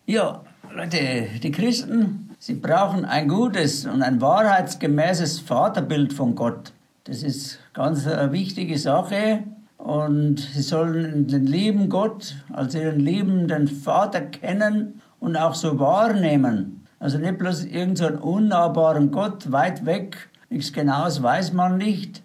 Ja, Leute, die Christen, sie brauchen ein gutes und ein wahrheitsgemäßes Vaterbild von Gott. Das ist ganz eine wichtige Sache. Und sie sollen den lieben Gott als ihren liebenden Vater kennen und auch so wahrnehmen. Also nicht bloß irgendeinen unnahbaren Gott, weit weg, nichts Genaues weiß man nicht,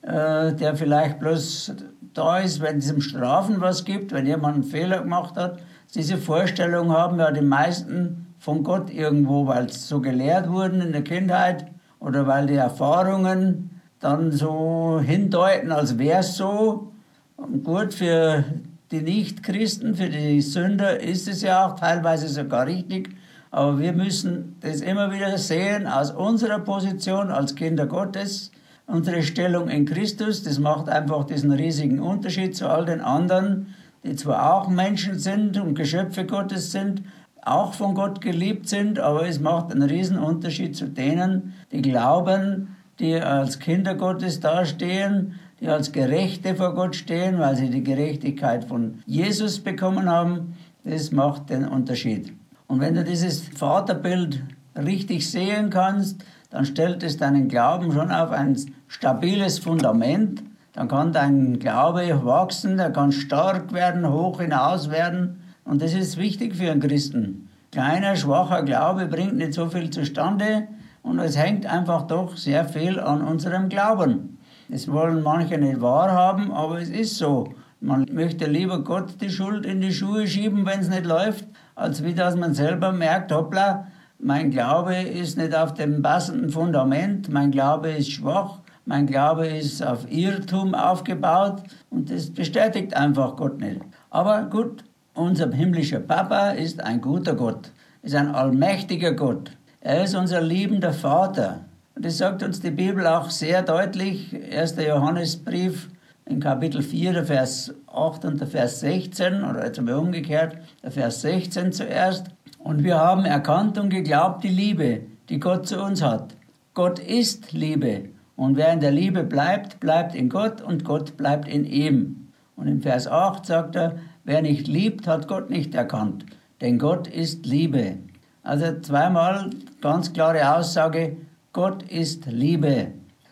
der vielleicht bloß da ist, wenn es im Strafen was gibt, wenn jemand einen Fehler gemacht hat. Diese Vorstellung haben ja die meisten von Gott irgendwo, weil es so gelehrt wurden in der Kindheit oder weil die Erfahrungen dann so hindeuten, als wäre es so. Und gut, für die Nichtchristen, für die Sünder ist es ja auch teilweise sogar richtig. Aber wir müssen das immer wieder sehen aus unserer Position als Kinder Gottes. Unsere Stellung in Christus, das macht einfach diesen riesigen Unterschied zu all den anderen, die zwar auch Menschen sind und Geschöpfe Gottes sind, auch von Gott geliebt sind, aber es macht einen riesen Unterschied zu denen, die glauben, die als Kinder Gottes dastehen, die als Gerechte vor Gott stehen, weil sie die Gerechtigkeit von Jesus bekommen haben. Das macht den Unterschied. Und wenn du dieses Vaterbild richtig sehen kannst, dann stellt es deinen Glauben schon auf ein stabiles Fundament. Dann kann dein Glaube wachsen, der kann stark werden, hoch hinaus werden. Und das ist wichtig für einen Christen. Kleiner, schwacher Glaube bringt nicht so viel zustande und es hängt einfach doch sehr viel an unserem Glauben. Das wollen manche nicht wahrhaben, aber es ist so. Man möchte lieber Gott die Schuld in die Schuhe schieben, wenn es nicht läuft, als wie dass man selber merkt, hoppla, mein Glaube ist nicht auf dem passenden Fundament, mein Glaube ist schwach, mein Glaube ist auf Irrtum aufgebaut und das bestätigt einfach Gott nicht. Aber gut, unser himmlischer Papa ist ein guter Gott, ist ein allmächtiger Gott. Er ist unser liebender Vater. Und das sagt uns die Bibel auch sehr deutlich, 1. Johannesbrief in Kapitel 4, der Vers 8 und der Vers 16, oder jetzt einmal umgekehrt, der Vers 16 zuerst. Und wir haben erkannt und geglaubt die Liebe, die Gott zu uns hat. Gott ist Liebe. Und wer in der Liebe bleibt, bleibt in Gott und Gott bleibt in ihm. Und im Vers 8 sagt er, wer nicht liebt, hat Gott nicht erkannt, denn Gott ist Liebe. Also zweimal ganz klare Aussage, Gott ist Liebe.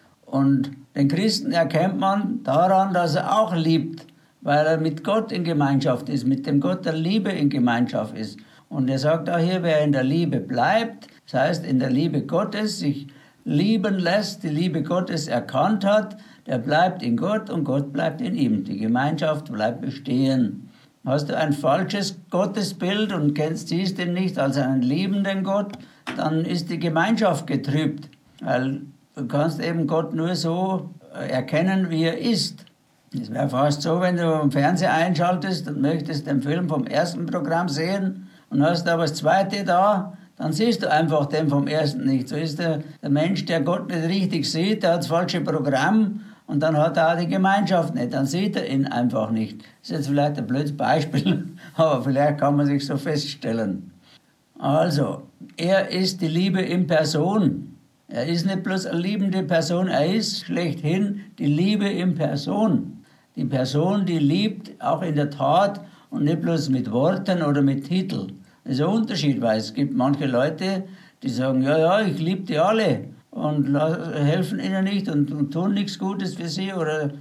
Und den Christen erkennt man daran, dass er auch liebt, weil er mit Gott in Gemeinschaft ist, mit dem Gott der Liebe in Gemeinschaft ist. Und er sagt auch hier, wer in der Liebe bleibt, das heißt in der Liebe Gottes sich lieben lässt, die Liebe Gottes erkannt hat, der bleibt in Gott und Gott bleibt in ihm. Die Gemeinschaft bleibt bestehen. Hast du ein falsches Gottesbild und siehst ihn nicht als einen liebenden Gott, dann ist die Gemeinschaft getrübt, weil du kannst eben Gott nur so erkennen, wie er ist. Es wäre fast so, wenn du im Fernseher einschaltest und möchtest den Film vom ersten Programm sehen und hast aber das zweite da, dann siehst du einfach den vom ersten nicht. So ist der Mensch, der Gott nicht richtig sieht, der hat das falsche Programm und dann hat er auch die Gemeinschaft nicht. Dann sieht er ihn einfach nicht. Das ist jetzt vielleicht ein blödes Beispiel, aber vielleicht kann man sich so feststellen. Also, er ist die Liebe in Person. Er ist nicht bloß eine liebende Person, er ist schlechthin die Liebe in Person. Die Person, die liebt, auch in der Tat und nicht bloß mit Worten oder mit Titeln. Das ist ein Unterschied, weil es gibt manche Leute, die sagen, ja, ich liebe die alle und helfen ihnen nicht und tun nichts Gutes für sie.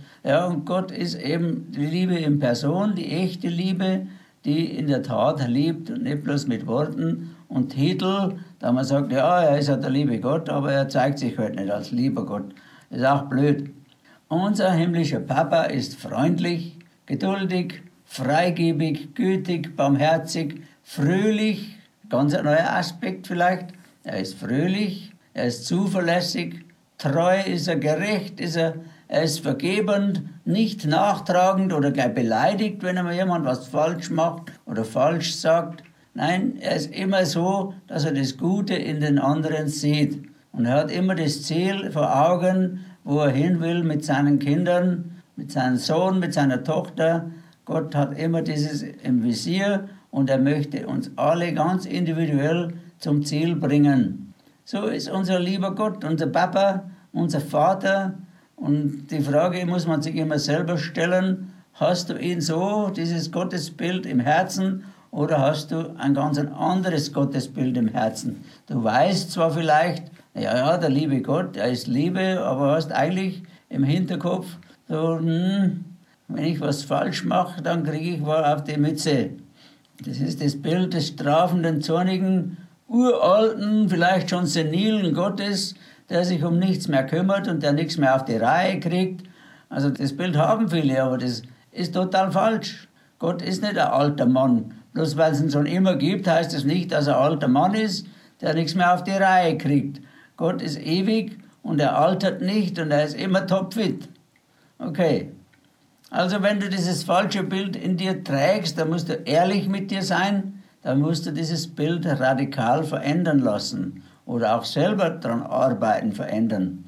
Und Gott ist eben die Liebe in Person, die echte Liebe, die in der Tat liebt und nicht bloß mit Worten und Titel, da man sagt, ja, er ist ja der liebe Gott, aber er zeigt sich halt nicht als lieber Gott. Das ist auch blöd. Unser himmlischer Papa ist freundlich, geduldig, freigebig, gütig, barmherzig, fröhlich, ganz ein neuer Aspekt vielleicht. Er ist fröhlich, er ist zuverlässig, treu ist er, gerecht ist er ist vergebend, nicht nachtragend oder gleich beleidigt, wenn einmal jemand was falsch macht oder falsch sagt. Nein, er ist immer so, dass er das Gute in den anderen sieht. Und er hat immer das Ziel vor Augen, wo er hin will mit seinen Kindern, mit seinem Sohn, mit seiner Tochter. Gott hat immer dieses im Visier und er möchte uns alle ganz individuell zum Ziel bringen. So ist unser lieber Gott, unser Papa, unser Vater. Und die Frage muss man sich immer selber stellen, hast du ihn so, dieses Gottesbild im Herzen oder hast du ein ganz anderes Gottesbild im Herzen? Du weißt zwar vielleicht, ja, der liebe Gott, er ist Liebe, aber hast eigentlich im Hinterkopf so, wenn ich was falsch mache, dann kriege ich was auf die Mütze. Das ist das Bild des strafenden, zornigen, uralten, vielleicht schon senilen Gottes, der sich um nichts mehr kümmert und der nichts mehr auf die Reihe kriegt. Also das Bild haben viele, aber das ist total falsch. Gott ist nicht ein alter Mann. Bloß weil es ihn schon immer gibt, heißt es nicht, dass er ein alter Mann ist, der nichts mehr auf die Reihe kriegt. Gott ist ewig und er altert nicht und er ist immer topfit. Okay. Also wenn du dieses falsche Bild in dir trägst, dann musst du ehrlich mit dir sein, dann musst du dieses Bild radikal verändern lassen oder auch selber daran arbeiten, verändern.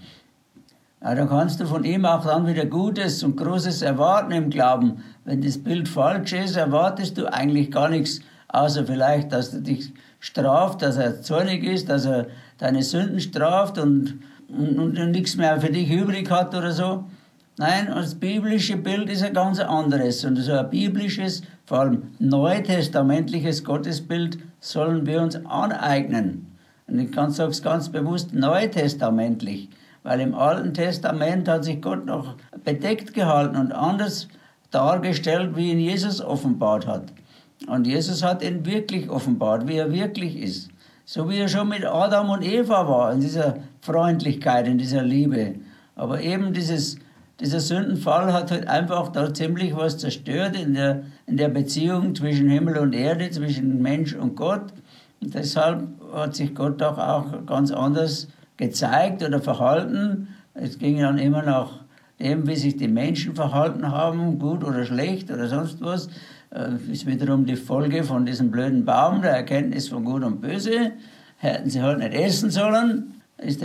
Ja, dann kannst du von ihm auch dann wieder Gutes und Großes erwarten im Glauben. Wenn das Bild falsch ist, erwartest du eigentlich gar nichts, außer vielleicht, dass er dich straft, dass er zornig ist, dass er deine Sünden straft und nichts mehr für dich übrig hat oder so. Nein, das biblische Bild ist ein ganz anderes. Und so ein biblisches, vor allem neutestamentliches Gottesbild sollen wir uns aneignen. Und ich sage es ganz bewusst neutestamentlich, weil im Alten Testament hat sich Gott noch bedeckt gehalten und anders dargestellt, wie ihn Jesus offenbart hat. Und Jesus hat ihn wirklich offenbart, wie er wirklich ist. So wie er schon mit Adam und Eva war, in dieser Freundlichkeit, in dieser Liebe. Aber eben dieser Sündenfall hat halt einfach da ziemlich was zerstört in der Beziehung zwischen Himmel und Erde, zwischen Mensch und Gott. Und deshalb hat sich Gott doch auch ganz anders gezeigt oder verhalten. Es ging dann immer nach dem, wie sich die Menschen verhalten haben, gut oder schlecht oder sonst was. Ist wiederum die Folge von diesem blöden Baum, der Erkenntnis von Gut und Böse. Hätten sie halt nicht essen sollen, ist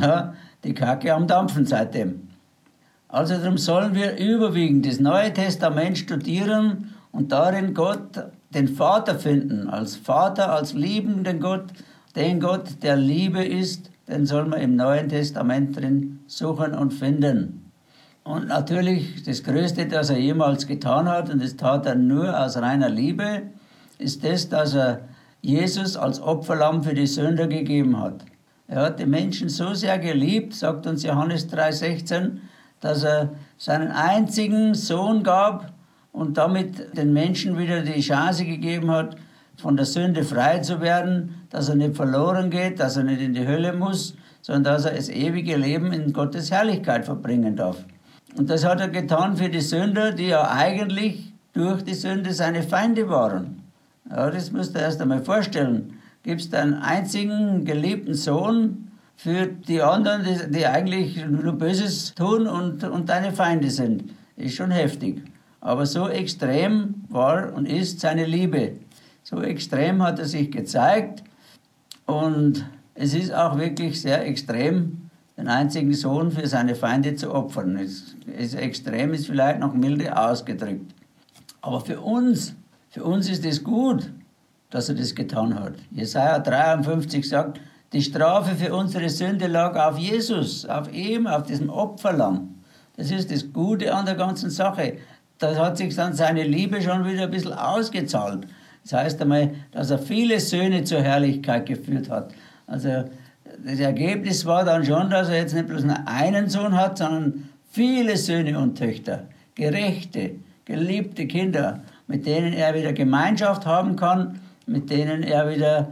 die Kacke am Dampfen seitdem. Also darum sollen wir überwiegend das Neue Testament studieren und darin Gott, den Vater finden, als Vater, als liebenden Gott, den Gott, der Liebe ist, den soll man im Neuen Testament drin suchen und finden. Und natürlich das Größte, das er jemals getan hat, und das tat er nur aus reiner Liebe, ist das, dass er Jesus als Opferlamm für die Sünder gegeben hat. Er hat die Menschen so sehr geliebt, sagt uns Johannes 3,16, dass er seinen einzigen Sohn gab und damit den Menschen wieder die Chance gegeben hat, von der Sünde frei zu werden, dass er nicht verloren geht, dass er nicht in die Hölle muss, sondern dass er das ewige Leben in Gottes Herrlichkeit verbringen darf. Und das hat er getan für die Sünder, die ja eigentlich durch die Sünde seine Feinde waren. Ja, das musst du erst einmal vorstellen. Gibst einen einzigen geliebten Sohn für die anderen, die eigentlich nur Böses tun und deine Feinde sind. Ist schon heftig. Aber so extrem war und ist seine Liebe. So extrem hat er sich gezeigt und es ist auch wirklich sehr extrem, den einzigen Sohn für seine Feinde zu opfern. Es ist extrem, ist vielleicht noch milde ausgedrückt. Aber für uns ist es gut, dass er das getan hat. Jesaja 53 sagt, die Strafe für unsere Sünde lag auf Jesus, auf ihm, auf diesem Opferlamm. Das ist das Gute an der ganzen Sache. Da hat sich dann seine Liebe schon wieder ein bisschen ausgezahlt. Das heißt einmal, dass er viele Söhne zur Herrlichkeit geführt hat. Also das Ergebnis war dann schon, dass er jetzt nicht bloß nur einen Sohn hat, sondern viele Söhne und Töchter, gerechte, geliebte Kinder, mit denen er wieder Gemeinschaft haben kann, mit denen er wieder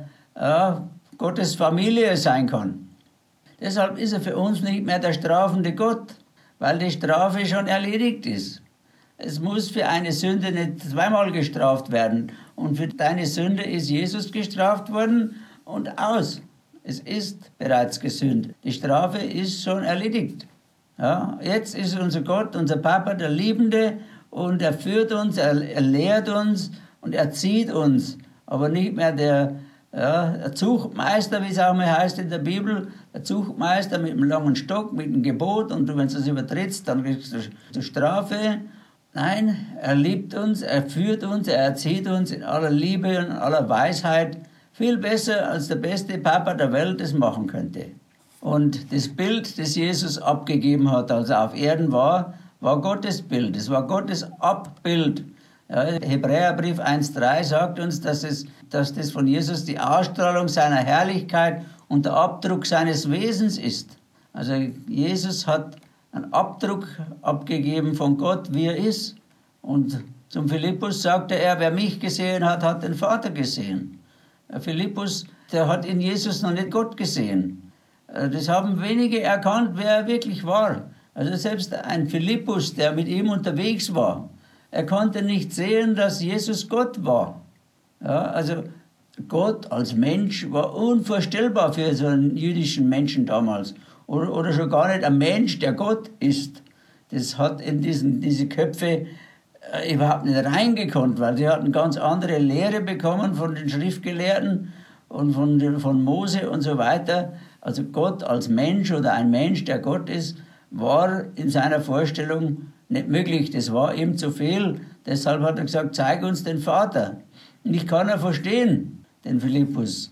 Gottes Familie sein kann. Deshalb ist er für uns nicht mehr der strafende Gott, weil die Strafe schon erledigt ist. Es muss für eine Sünde nicht zweimal gestraft werden. Und für deine Sünde ist Jesus gestraft worden und aus. Es ist bereits gesündigt. Die Strafe ist schon erledigt. Ja, jetzt ist unser Gott, unser Papa, der Liebende und er führt uns, er lehrt uns und erzieht uns. Aber nicht mehr der Zuchtmeister, wie es auch mal heißt in der Bibel, der Zuchtmeister mit einem langen Stock, mit einem Gebot und wenn du es übertrittst, dann kriegst du Strafe. Nein, er liebt uns, er führt uns, er erzieht uns in aller Liebe und aller Weisheit. Viel besser, als der beste Papa der Welt es machen könnte. Und das Bild, das Jesus abgegeben hat, als er auf Erden war, war Gottes Bild. Es war Gottes Abbild. Ja, Hebräerbrief 1,3 sagt uns, dass das von Jesus die Ausstrahlung seiner Herrlichkeit und der Abdruck seines Wesens ist. Also Jesus hat einen Abdruck abgegeben von Gott, wie er ist. Und zum Philippus sagte er, wer mich gesehen hat, hat den Vater gesehen. Philippus, der hat in Jesus noch nicht Gott gesehen. Das haben wenige erkannt, wer er wirklich war. Also selbst ein Philippus, der mit ihm unterwegs war, er konnte nicht sehen, dass Jesus Gott war. Ja, also Gott als Mensch war unvorstellbar für so einen jüdischen Menschen damals. Oder schon gar nicht ein Mensch, der Gott ist. Das hat in diese Köpfe überhaupt nicht reingekonnt, weil die hatten ganz andere Lehre bekommen von den Schriftgelehrten und von Mose und so weiter. Also Gott als Mensch oder ein Mensch, der Gott ist, war in seiner Vorstellung nicht möglich. Das war ihm zu viel. Deshalb hat er gesagt, zeig uns den Vater. Und ich kann ihn verstehen, den Philippus.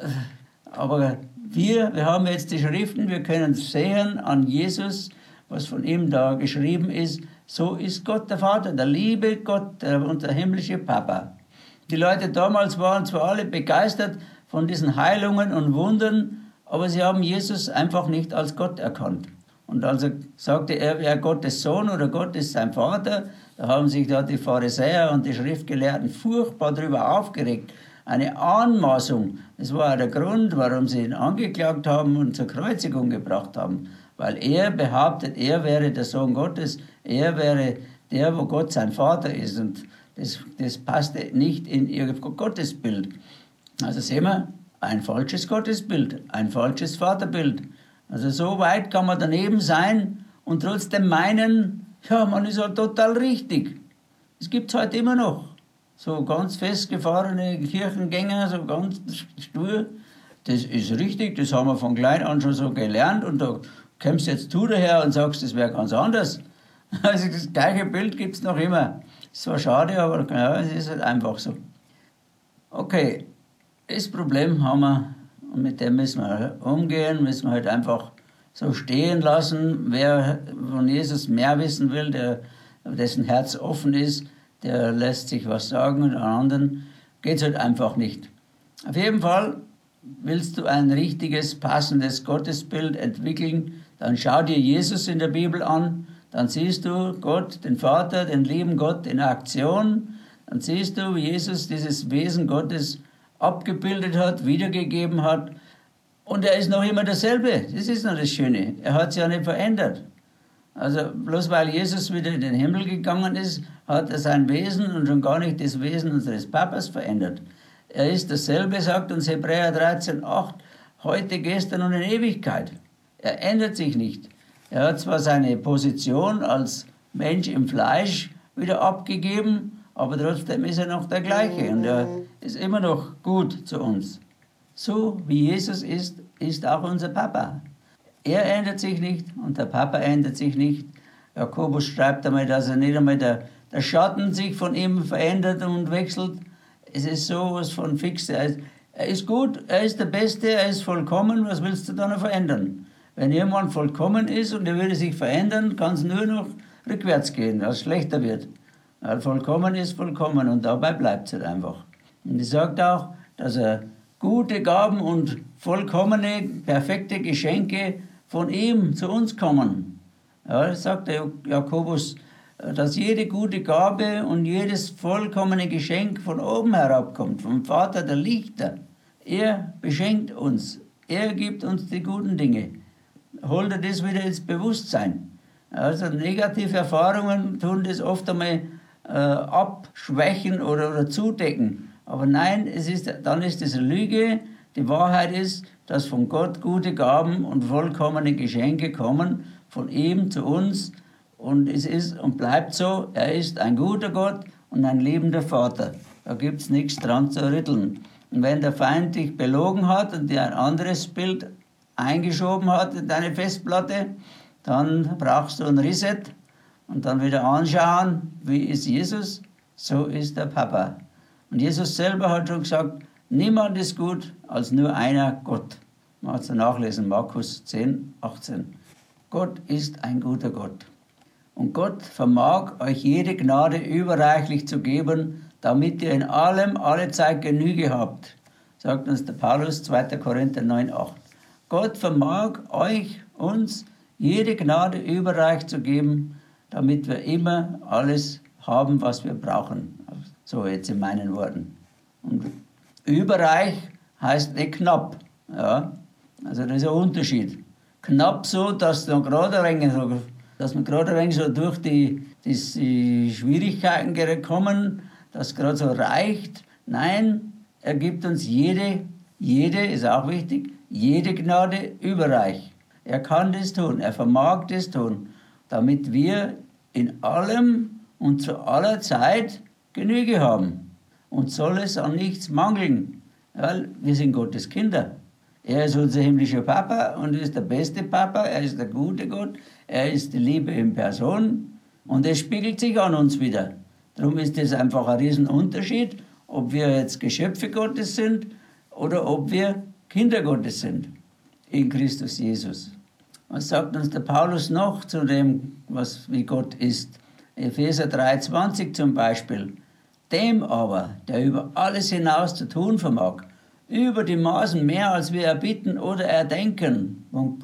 Aber wir haben jetzt die Schriften, wir können sehen an Jesus, was von ihm da geschrieben ist. So ist Gott der Vater, der liebe Gott, unser himmlische Papa. Die Leute damals waren zwar alle begeistert von diesen Heilungen und Wundern, aber sie haben Jesus einfach nicht als Gott erkannt. Und als er sagte, er wäre Gottes Sohn oder Gott ist sein Vater, da haben sich da die Pharisäer und die Schriftgelehrten furchtbar darüber aufgeregt. Eine Anmaßung, das war der Grund, warum sie ihn angeklagt haben und zur Kreuzigung gebracht haben. Weil er behauptet, er wäre der Sohn Gottes, er wäre der, wo Gott sein Vater ist. Und das passte nicht in ihr Gottesbild. Also sehen wir, ein falsches Gottesbild, ein falsches Vaterbild. Also so weit kann man daneben sein und trotzdem meinen, ja, man ist ja total richtig. Es gibt es heute immer noch. So ganz festgefahrene Kirchengänger, so ganz stur. Das ist richtig, das haben wir von klein an schon so gelernt und da kommst jetzt du daher und sagst, das wäre ganz anders. Also das gleiche Bild gibt es noch immer. Ist zwar schade, aber ja, es ist halt einfach so. Okay, das Problem haben wir und mit dem müssen wir umgehen, müssen wir halt einfach so stehen lassen. Wer von Jesus mehr wissen will, dessen Herz offen ist, der lässt sich was sagen und an anderen geht es halt einfach nicht. Auf jeden Fall willst du ein richtiges, passendes Gottesbild entwickeln, dann schau dir Jesus in der Bibel an, dann siehst du Gott, den Vater, den lieben Gott in Aktion, dann siehst du, wie Jesus dieses Wesen Gottes abgebildet hat, wiedergegeben hat und er ist noch immer derselbe. Das ist noch das Schöne. Er hat sich ja nicht verändert. Also bloß weil Jesus wieder in den Himmel gegangen ist, hat er sein Wesen und schon gar nicht das Wesen unseres Papas verändert. Er ist dasselbe, sagt uns Hebräer 13,8, heute, gestern und in Ewigkeit. Er ändert sich nicht. Er hat zwar seine Position als Mensch im Fleisch wieder abgegeben, aber trotzdem ist er noch der gleiche und er ist immer noch gut zu uns. So wie Jesus ist, ist auch unser Papa. Er ändert sich nicht und der Papa ändert sich nicht. Jakobus schreibt einmal, dass er nicht einmal der Schatten sich von ihm verändert und wechselt. Es ist sowas von fix. Er ist gut, er ist der Beste, er ist vollkommen. Was willst du da noch verändern? Wenn jemand vollkommen ist und er würde sich verändern, kann es nur noch rückwärts gehen, dass es schlechter wird. Weil vollkommen ist vollkommen und dabei bleibt es halt einfach. Und er sagt auch, dass er gute Gaben und vollkommene, perfekte Geschenke von ihm zu uns kommen. Ja, das sagt der Jakobus, dass jede gute Gabe und jedes vollkommene Geschenk von oben herabkommt, vom Vater der Lichter. Er beschenkt uns, er gibt uns die guten Dinge. Holt er das wieder ins Bewusstsein. Also negative Erfahrungen tun das oft einmal abschwächen oder zudecken. Aber nein, dann ist es eine Lüge. Die Wahrheit ist, dass von Gott gute Gaben und vollkommene Geschenke kommen, von ihm zu uns. Und es ist und bleibt so, er ist ein guter Gott und ein liebender Vater. Da gibt es nichts dran zu rütteln. Und wenn der Feind dich belogen hat und dir ein anderes Bild eingeschoben hat in deine Festplatte, dann brauchst du ein Reset und dann wieder anschauen, wie ist Jesus, so ist der Papa. Und Jesus selber hat schon gesagt, niemand ist gut als nur einer, Gott. Man hat es nachlesen, Markus 10, 18. Gott ist ein guter Gott. Und Gott vermag euch jede Gnade überreichlich zu geben, damit ihr in allem alle Zeit Genüge habt, sagt uns der Paulus, 2. Korinther 9,8. Gott vermag euch, uns, jede Gnade überreich zu geben, damit wir immer alles haben, was wir brauchen. So jetzt in meinen Worten. Und überreich heißt nicht knapp. Ja? Also das ist ein Unterschied. Knapp so, dass man gerade ein wenig so durch die Schwierigkeiten kommen, dass gerade so reicht. Nein, er gibt uns jede, ist auch wichtig, jede Gnade überreich. Er kann das tun, er vermag das tun, damit wir in allem und zu aller Zeit Genüge haben. Und soll es an nichts mangeln, weil wir sind Gottes Kinder. Er ist unser himmlischer Papa und ist der beste Papa, er ist der gute Gott, er ist die Liebe in Person und es spiegelt sich an uns wieder. Darum ist es einfach ein Riesenunterschied, ob wir jetzt Geschöpfe Gottes sind oder ob wir Kinder Gottes sind in Christus Jesus. Was sagt uns der Paulus noch zu dem, wie Gott ist? Epheser 3,20 zum Beispiel. Dem aber, der über alles hinaus zu tun vermag, über die Maßen mehr, als wir erbitten oder erdenken. ...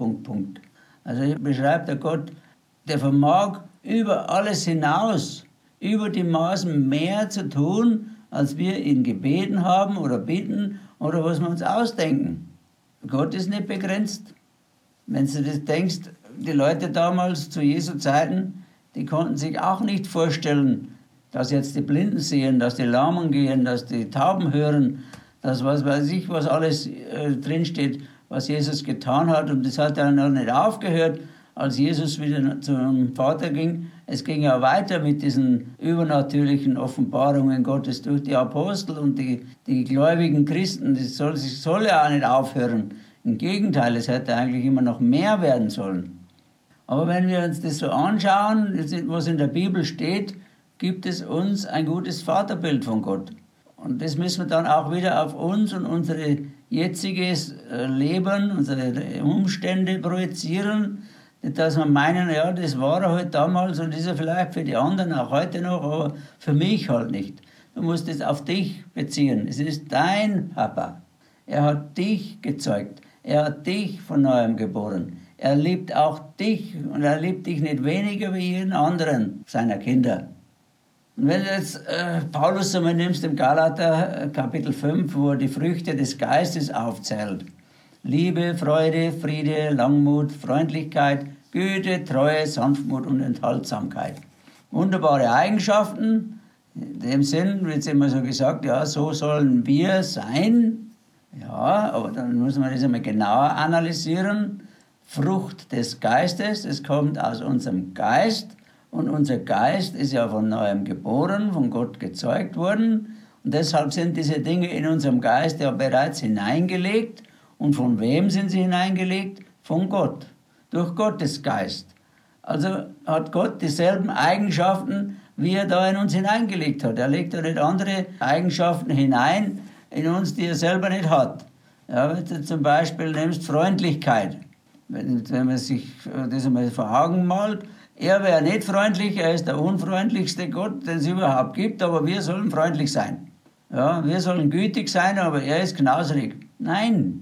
Also hier beschreibt der Gott, der vermag über alles hinaus, über die Maßen mehr zu tun, als wir ihn gebeten haben oder bitten oder was wir uns ausdenken. Gott ist nicht begrenzt. Wenn du das denkst, die Leute damals zu Jesu Zeiten, die konnten sich auch nicht vorstellen, dass jetzt die Blinden sehen, dass die Lahmen gehen, dass die Tauben hören, dass was weiß ich, was alles drinsteht, was Jesus getan hat. Und das hat dann noch nicht aufgehört, als Jesus wieder zum Vater ging. Es ging ja weiter mit diesen übernatürlichen Offenbarungen Gottes durch die Apostel und die gläubigen Christen. Das soll ja auch nicht aufhören. Im Gegenteil, es hätte eigentlich immer noch mehr werden sollen. Aber wenn wir uns das so anschauen, was in der Bibel steht, gibt es uns ein gutes Vaterbild von Gott. Und das müssen wir dann auch wieder auf uns und unser jetziges Leben, unsere Umstände projizieren. Nicht, dass wir meinen, ja, das war er halt damals und ist er vielleicht für die anderen auch heute noch, aber für mich halt nicht. Du musst es auf dich beziehen. Es ist dein Papa. Er hat dich gezeugt. Er hat dich von Neuem geboren. Er liebt auch dich und er liebt dich nicht weniger wie jeden anderen seiner Kinder. Und wenn du jetzt Paulus einmal nimmst im Galater Kapitel 5, wo er die Früchte des Geistes aufzählt, Liebe, Freude, Friede, Langmut, Freundlichkeit, Güte, Treue, Sanftmut und Enthaltsamkeit. Wunderbare Eigenschaften. In dem Sinn wird immer so gesagt, ja, so sollen wir sein. Ja, aber dann muss man das einmal genauer analysieren. Frucht des Geistes, es kommt aus unserem Geist. Und unser Geist ist ja von Neuem geboren, von Gott gezeugt worden. Und deshalb sind diese Dinge in unserem Geist ja bereits hineingelegt. Und von wem sind sie hineingelegt? Von Gott, durch Gottes Geist. Also hat Gott dieselben Eigenschaften, wie er da in uns hineingelegt hat. Er legt ja nicht andere Eigenschaften hinein in uns, die er selber nicht hat. Ja, wenn du zum Beispiel nimmst Freundlichkeit, wenn man sich das einmal vor Augen malt, er wäre nicht freundlich, er ist der unfreundlichste Gott, den es überhaupt gibt, aber wir sollen freundlich sein. Ja, wir sollen gütig sein, aber er ist knausrig. Nein,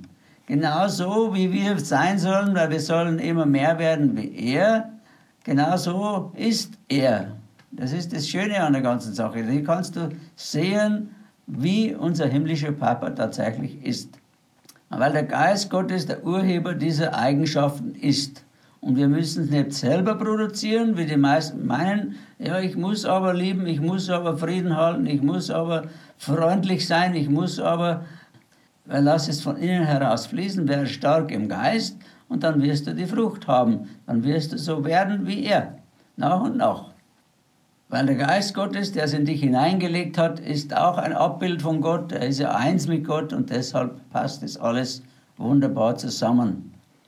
genauso wie wir sein sollen, weil wir sollen immer mehr werden wie er, genauso ist er. Das ist das Schöne an der ganzen Sache. Hier kannst du sehen, wie unser himmlischer Papa tatsächlich ist. Weil der Geist Gottes der Urheber dieser Eigenschaften ist. Und wir müssen es nicht selber produzieren, wie die meisten meinen, ja, ich muss aber lieben, ich muss aber Frieden halten, ich muss aber freundlich sein, ich muss aber, weil lass es von innen heraus fließen, werde stark im Geist und dann wirst du die Frucht haben. Dann wirst du so werden wie er, nach und nach. Weil der Geist Gottes, der es in dich hineingelegt hat, ist auch ein Abbild von Gott, er ist ja eins mit Gott und deshalb passt das alles wunderbar zusammen.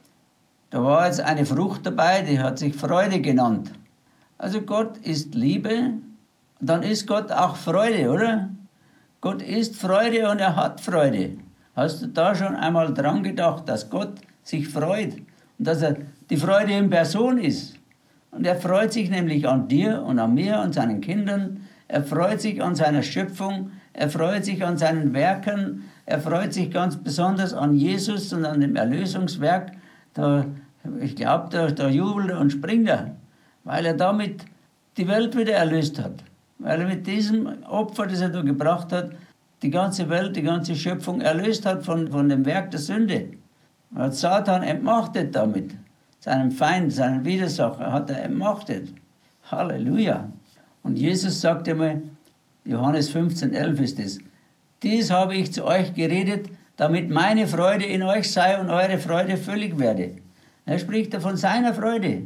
Da war jetzt eine Frucht dabei, die hat sich Freude genannt. Also Gott ist Liebe, dann ist Gott auch Freude, oder? Gott ist Freude und er hat Freude. Hast du da schon einmal dran gedacht, dass Gott sich freut und dass er die Freude in Person ist? Und er freut sich nämlich an dir und an mir und seinen Kindern. Er freut sich an seiner Schöpfung. Er freut sich an seinen Werken. Er freut sich ganz besonders an Jesus und an dem Erlösungswerk. Ich glaube, da jubelt er und springt er, weil er damit die Welt wieder erlöst hat. Weil er mit diesem Opfer, das er da gebracht hat, die ganze Welt, die ganze Schöpfung erlöst hat von dem Werk der Sünde. Er hat Satan entmachtet damit. Seinen Feind, seinen Widersacher hat er entmachtet. Halleluja. Und Jesus sagte mal, Johannes 15,11 ist es, dies habe ich zu euch geredet, damit meine Freude in euch sei und eure Freude völlig werde. Er spricht von seiner Freude.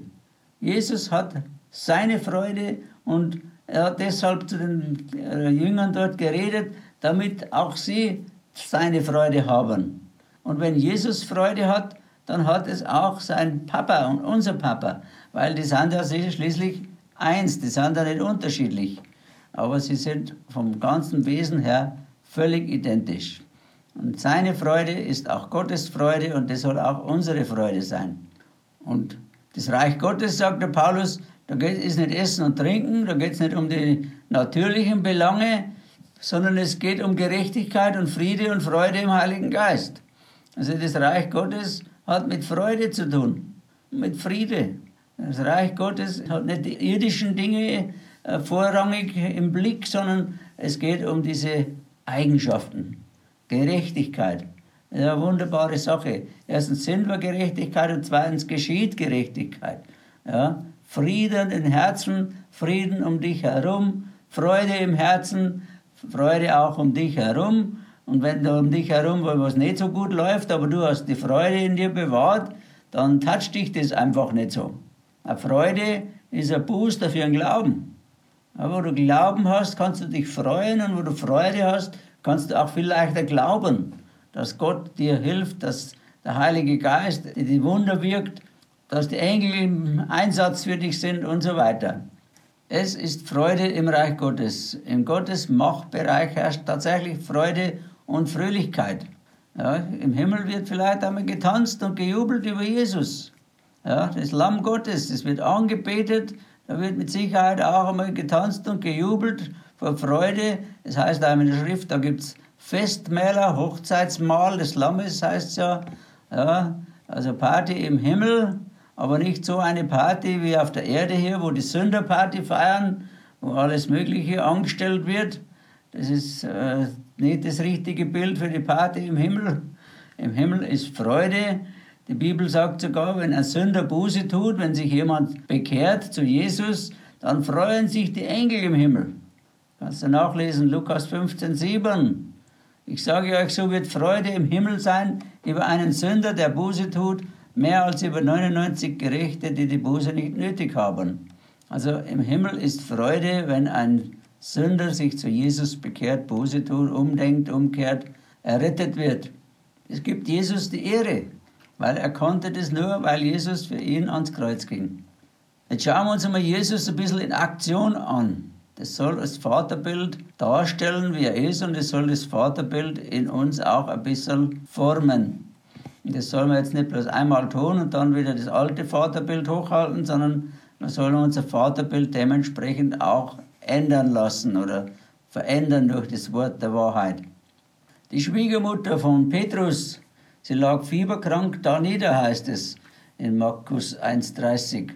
Jesus hat seine Freude und er hat deshalb zu den Jüngern dort geredet, damit auch sie seine Freude haben. Und wenn Jesus Freude hat, dann hat es auch sein Papa und unser Papa, weil die sind ja schließlich eins, die sind ja nicht unterschiedlich, aber sie sind vom ganzen Wesen her völlig identisch. Und seine Freude ist auch Gottes Freude und das soll auch unsere Freude sein. Und das Reich Gottes, sagt der Paulus, da geht es nicht Essen und Trinken, da geht es nicht um die natürlichen Belange, sondern es geht um Gerechtigkeit und Friede und Freude im Heiligen Geist. Also das Reich Gottes hat mit Freude zu tun, mit Friede. Das Reich Gottes hat nicht die irdischen Dinge vorrangig im Blick, sondern es geht um diese Eigenschaften. Gerechtigkeit. Das ist eine wunderbare Sache. Erstens sind wir Gerechtigkeit und zweitens geschieht Gerechtigkeit. Ja? Frieden im Herzen, Frieden um dich herum, Freude im Herzen, Freude auch um dich herum. Und wenn da um dich herum was nicht so gut läuft, aber du hast die Freude in dir bewahrt, dann toucht dich das einfach nicht so. Eine Freude ist ein Booster für den Glauben. Aber wo du Glauben hast, kannst du dich freuen und wo du Freude hast, kannst du auch viel leichter glauben, dass Gott dir hilft, dass der Heilige Geist die Wunder wirkt, dass die Engel im Einsatz für dich sind und so weiter. Es ist Freude im Reich Gottes. Im Gottes Machtbereich herrscht tatsächlich Freude und Fröhlichkeit. Ja, im Himmel wird vielleicht einmal getanzt und gejubelt über Jesus. Ja, das Lamm Gottes, das wird angebetet, da wird mit Sicherheit auch einmal getanzt und gejubelt vor Freude. Das heißt auch in der Schrift, da gibt es Festmähler, Hochzeitsmahl des Lammes heißt es ja. Ja, also Party im Himmel, aber nicht so eine Party wie auf der Erde hier, wo die Sünderparty feiern, wo alles Mögliche angestellt wird. Das ist nicht das richtige Bild für die Party im Himmel. Im Himmel ist Freude. Die Bibel sagt sogar, wenn ein Sünder Buße tut, wenn sich jemand bekehrt zu Jesus, dann freuen sich die Engel im Himmel. Kannst du nachlesen, Lukas 15,7. Ich sage euch, so wird Freude im Himmel sein über einen Sünder, der Buße tut, mehr als über 99 Gerechte, die die Buße nicht nötig haben. Also im Himmel ist Freude, wenn ein Sünder sich zu Jesus bekehrt, Buße tut, umdenkt, umkehrt, errettet wird. Es gibt Jesus die Ehre, weil er konnte das nur, weil Jesus für ihn ans Kreuz ging. Jetzt schauen wir uns einmal Jesus ein bisschen in Aktion an. Das soll das Vaterbild darstellen, wie er ist, und es soll das Vaterbild in uns auch ein bisschen formen. Und das soll man jetzt nicht bloß einmal tun und dann wieder das alte Vaterbild hochhalten, sondern wir sollen unser Vaterbild dementsprechend auch ändern lassen oder verändern durch das Wort der Wahrheit. Die Schwiegermutter von Petrus, sie lag fieberkrank da nieder, heißt es in Markus 1,30.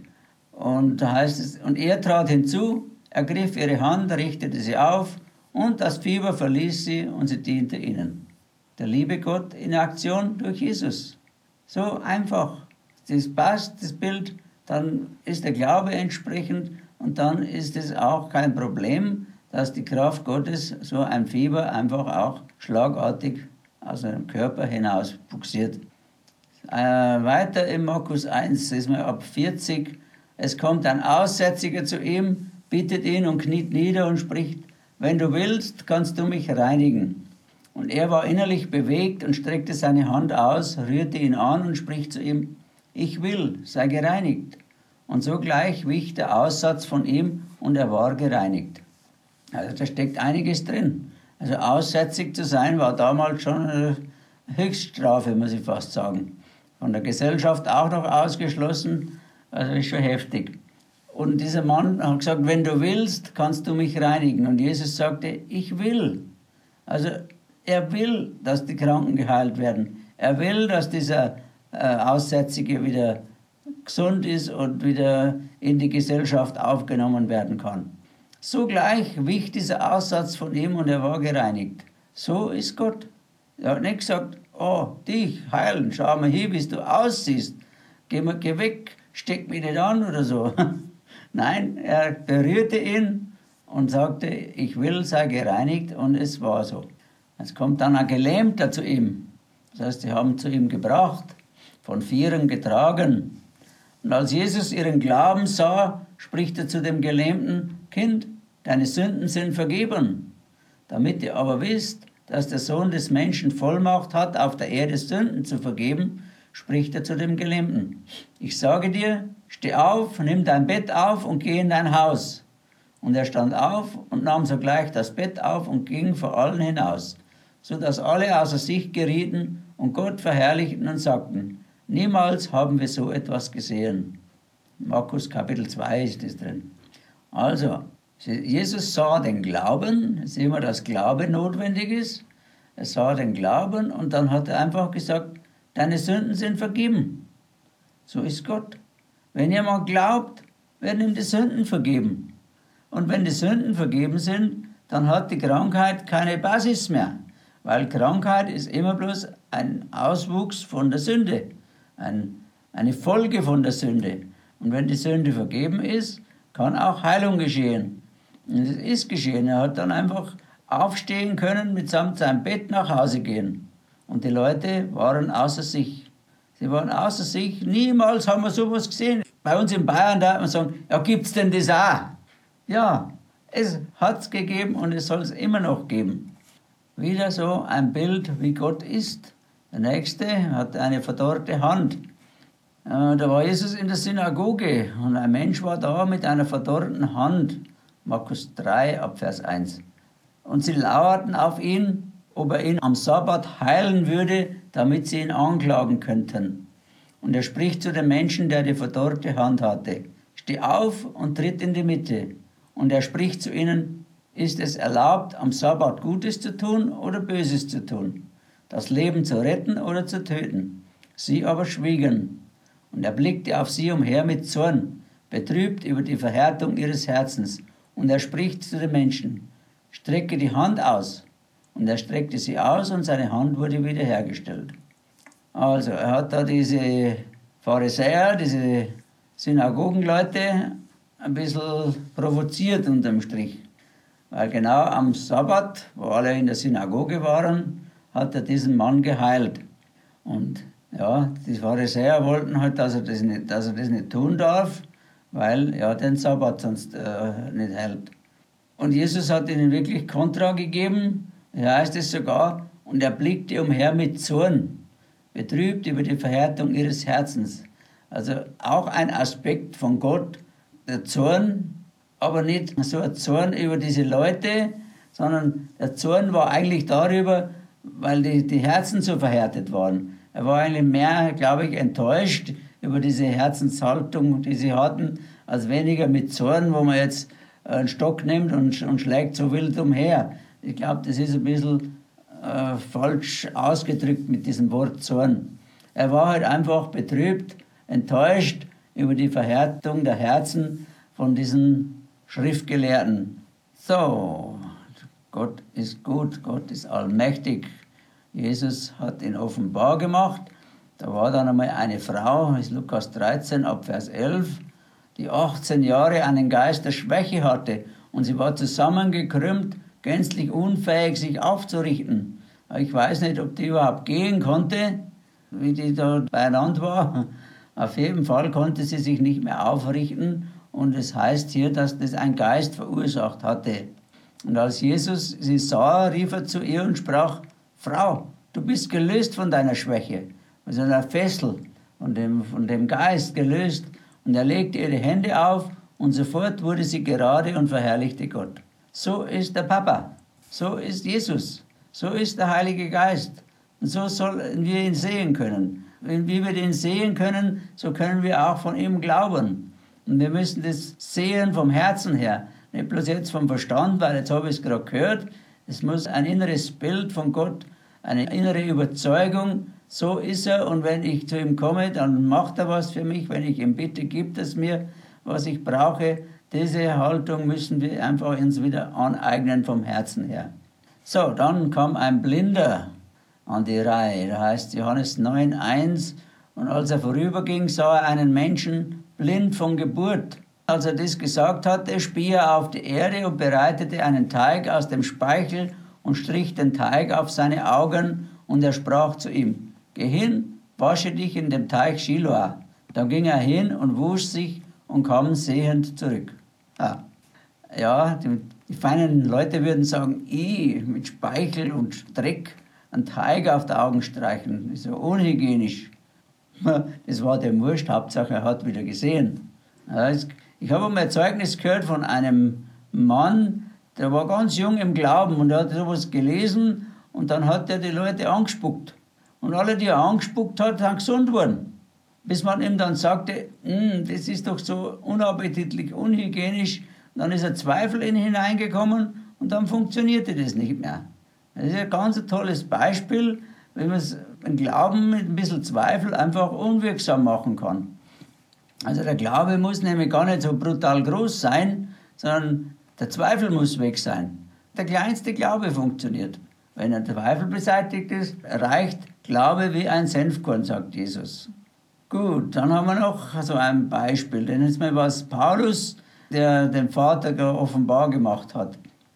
Und da heißt es, und er trat hinzu, ergriff ihre Hand, richtete sie auf und das Fieber verließ sie und sie diente ihnen. Der liebe Gott in Aktion durch Jesus. So einfach. Das passt, das Bild, dann ist der Glaube entsprechend und dann ist es auch kein Problem, dass die Kraft Gottes so ein Fieber einfach auch schlagartig aus dem Körper hinaus buxiert. Weiter in Markus 1, ist man ab 40, es kommt ein Aussätziger zu ihm, bittet ihn und kniet nieder und spricht, wenn du willst, kannst du mich reinigen. Und er war innerlich bewegt und streckte seine Hand aus, rührte ihn an und spricht zu ihm, ich will, sei gereinigt. Und sogleich wich der Aussatz von ihm und er war gereinigt. Also da steckt einiges drin. Also aussätzig zu sein war damals schon eine Höchststrafe, muss ich fast sagen. Von der Gesellschaft auch noch ausgeschlossen, also ist schon heftig. Und dieser Mann hat gesagt, wenn du willst, kannst du mich reinigen. Und Jesus sagte, ich will. Also er will, dass die Kranken geheilt werden. Er will, dass dieser Aussätzige wieder gesund ist und wieder in die Gesellschaft aufgenommen werden kann. Sogleich wich dieser Aussatz von ihm und er war gereinigt. So ist Gott. Er hat nicht gesagt, oh, dich heilen, schau mal hier, wie du aussiehst. Geh weg, steck mich nicht an oder so. Nein, er berührte ihn und sagte, ich will, sei gereinigt, und es war so. Es kommt dann ein Gelähmter zu ihm. Das heißt, sie haben zu ihm gebracht, von Vieren getragen. Und als Jesus ihren Glauben sah, spricht er zu dem Gelähmten, Kind, deine Sünden sind vergeben. Damit ihr aber wisst, dass der Sohn des Menschen Vollmacht hat, auf der Erde Sünden zu vergeben, spricht er zu dem Gelähmten. Ich sage dir, steh auf, nimm dein Bett auf und geh in dein Haus. Und er stand auf und nahm sogleich das Bett auf und ging vor allen hinaus, so dass alle außer sich gerieten und Gott verherrlichten und sagten, niemals haben wir so etwas gesehen. Markus Kapitel 2 ist das drin. Also, Jesus sah den Glauben, sehen wir, dass Glaube notwendig ist. Er sah den Glauben und dann hat er einfach gesagt, deine Sünden sind vergeben. So ist Gott. Wenn jemand glaubt, werden ihm die Sünden vergeben. Und wenn die Sünden vergeben sind, dann hat die Krankheit keine Basis mehr. Weil Krankheit ist immer bloß ein Auswuchs von der Sünde, eine Folge von der Sünde. Und wenn die Sünde vergeben ist, kann auch Heilung geschehen. Und es ist geschehen. Er hat dann einfach aufstehen können, mitsamt seinem Bett nach Hause gehen. Und die Leute waren außer sich. Sie waren außer sich. Niemals haben wir sowas gesehen. Bei uns in Bayern da man sagen, ja, gibt's denn das auch? Ja, es hat's gegeben und es soll es immer noch geben. Wieder so ein Bild, wie Gott ist. Der Nächste hat eine verdorrte Hand. Da war Jesus in der Synagoge und ein Mensch war da mit einer verdorrten Hand. Markus 3, ab Vers 1. Und sie lauerten auf ihn, ob er ihn am Sabbat heilen würde, damit sie ihn anklagen könnten. Und er spricht zu dem Menschen, der die verdorrte Hand hatte. Steh auf und tritt in die Mitte. Und er spricht zu ihnen, ist es erlaubt, am Sabbat Gutes zu tun oder Böses zu tun? Das Leben zu retten oder zu töten? Sie aber schwiegen. Und er blickte auf sie umher mit Zorn, betrübt über die Verhärtung ihres Herzens. Und er spricht zu den Menschen, strecke die Hand aus. Und er streckte sie aus und seine Hand wurde wiederhergestellt. Also er hat da diese Pharisäer, diese Synagogenleute ein bisschen provoziert unterm Strich. Weil genau am Sabbat, wo alle in der Synagoge waren, hat er diesen Mann geheilt. Und ja, die Pharisäer wollten halt, dass er das nicht tun darf, weil er den Sabbat sonst nicht hält. Und Jesus hat ihnen wirklich Kontra gegeben, da heißt es sogar, und er blickte umher mit Zorn, betrübt über die Verhärtung ihres Herzens. Also auch ein Aspekt von Gott, der Zorn, aber nicht so ein Zorn über diese Leute, sondern der Zorn war eigentlich darüber, weil die Herzen so verhärtet waren. Er war eigentlich mehr, glaube ich, enttäuscht über diese Herzenshaltung, die sie hatten, als weniger mit Zorn, wo man jetzt einen Stock nimmt und schlägt so wild umher. Ich glaube, das ist ein bisschen falsch ausgedrückt mit diesem Wort Zorn. Er war halt einfach betrübt, enttäuscht über die Verhärtung der Herzen von diesen Schriftgelehrten. So, Gott ist gut, Gott ist allmächtig. Jesus hat ihn offenbar gemacht. Da war dann einmal eine Frau, das ist Lukas 13, ab Vers 11, die 18 Jahre einen Geist der Schwäche hatte und sie war zusammengekrümmt, gänzlich unfähig, sich aufzurichten. Ich weiß nicht, ob die überhaupt gehen konnte, wie die da beieinander war. Auf jeden Fall konnte sie sich nicht mehr aufrichten und es heißt hier, dass das ein Geist verursacht hatte. Und als Jesus sie sah, rief er zu ihr und sprach, Frau, du bist gelöst von deiner Schwäche, von einer Fessel, von dem Geist gelöst. Und er legte ihre Hände auf und sofort wurde sie gerade und verherrlichte Gott. So ist der Papa, so ist Jesus, so ist der Heilige Geist. Und so sollen wir ihn sehen können. Wie wir ihn sehen können, so können wir auch von ihm glauben. Und wir müssen das sehen vom Herzen her, nicht bloß jetzt vom Verstand, weil jetzt habe ich es gerade gehört. Es muss ein inneres Bild von Gott, eine innere Überzeugung, so ist er und wenn ich zu ihm komme, dann macht er was für mich. Wenn ich ihm bitte, gibt es mir, was ich brauche. Diese Haltung müssen wir einfach uns wieder aneignen vom Herzen her. So, dann kam ein Blinder an die Reihe. Da heißt Johannes 9,1. Und als er vorüberging, sah er einen Menschen blind von Geburt. Als er das gesagt hatte, spie er auf die Erde und bereitete einen Teig aus dem Speichel und strich den Teig auf seine Augen. Und er sprach zu ihm: Geh hin, wasche dich in dem Teich Shiloah. Da ging er hin und wusch sich und kam sehend zurück. Ja, die feinen Leute würden sagen, mit Speichel und Dreck einen Teig auf die Augen streichen. Das ist ja unhygienisch. Das war dem wurscht, Hauptsache er hat wieder gesehen. Ich habe einmal ein Zeugnis gehört von einem Mann, der war ganz jung im Glauben und er hat sowas gelesen und dann hat er die Leute angespuckt. Und alle, die er angespuckt hat, sind gesund worden. Bis man ihm dann sagte, das ist doch so unappetitlich, unhygienisch. Dann ist ein Zweifel in ihn hineingekommen und dann funktionierte das nicht mehr. Das ist ein ganz tolles Beispiel, wenn man den Glauben mit ein bisschen Zweifel einfach unwirksam machen kann. Also der Glaube muss nämlich gar nicht so brutal groß sein, sondern der Zweifel muss weg sein. Der kleinste Glaube funktioniert. Wenn der Zweifel beseitigt ist, reicht Glaube wie ein Senfkorn, sagt Jesus. Gut, dann haben wir noch so ein Beispiel. Denn jetzt mal was Paulus, der den Vater offenbar gemacht hat.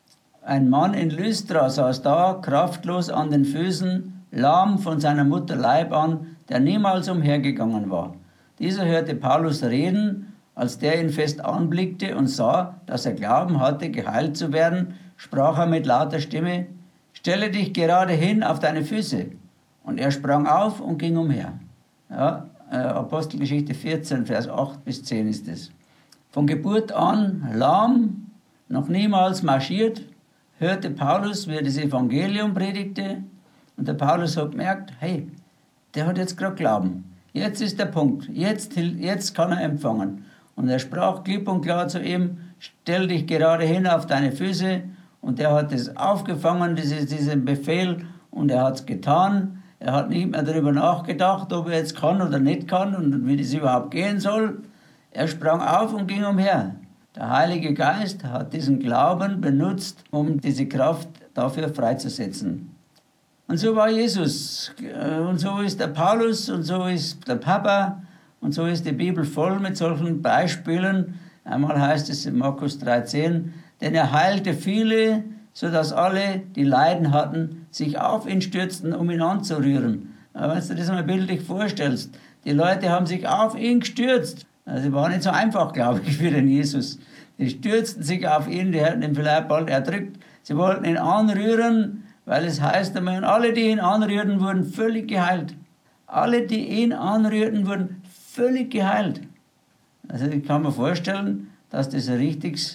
Ein Mann in Lystra saß da, kraftlos an den Füßen, lahm von seiner Mutter Leib an, der niemals umhergegangen war. Dieser hörte Paulus reden, als der ihn fest anblickte und sah, dass er Glauben hatte, geheilt zu werden, sprach er mit lauter Stimme: Stelle dich gerade hin auf deine Füße. Und er sprang auf und ging umher. Ja, Apostelgeschichte 14, Vers 8 bis 10 ist es. Von Geburt an lahm, noch niemals marschiert, hörte Paulus, wie er das Evangelium predigte. Und der Paulus hat gemerkt, hey, der hat jetzt gerade Glauben. Jetzt ist der Punkt. Jetzt kann er empfangen. Und er sprach klipp und klar zu ihm: Stell dich gerade hin auf deine Füße. Und er hat es aufgefangen, diesen Befehl, und er hat es getan. Er hat nicht mehr darüber nachgedacht, ob er jetzt kann oder nicht kann und wie das überhaupt gehen soll. Er sprang auf und ging umher. Der Heilige Geist hat diesen Glauben benutzt, um diese Kraft dafür freizusetzen. Und so war Jesus. Und so ist der Paulus und so ist der Papa und so ist die Bibel voll mit solchen Beispielen. Einmal heißt es in Markus 3,10, denn er heilte viele, sodass alle, die Leiden hatten, sich auf ihn stürzten, um ihn anzurühren. Aber wenn du dir das mal bildlich vorstellst, die Leute haben sich auf ihn gestürzt. Also war nicht so einfach, glaube ich, für den Jesus. Die stürzten sich auf ihn, die hätten ihn vielleicht bald erdrückt. Sie wollten ihn anrühren, weil es heißt einmal, alle, die ihn anrührten, wurden völlig geheilt. Alle, die ihn anrührten, wurden völlig geheilt. Also ich kann mir vorstellen, dass das ein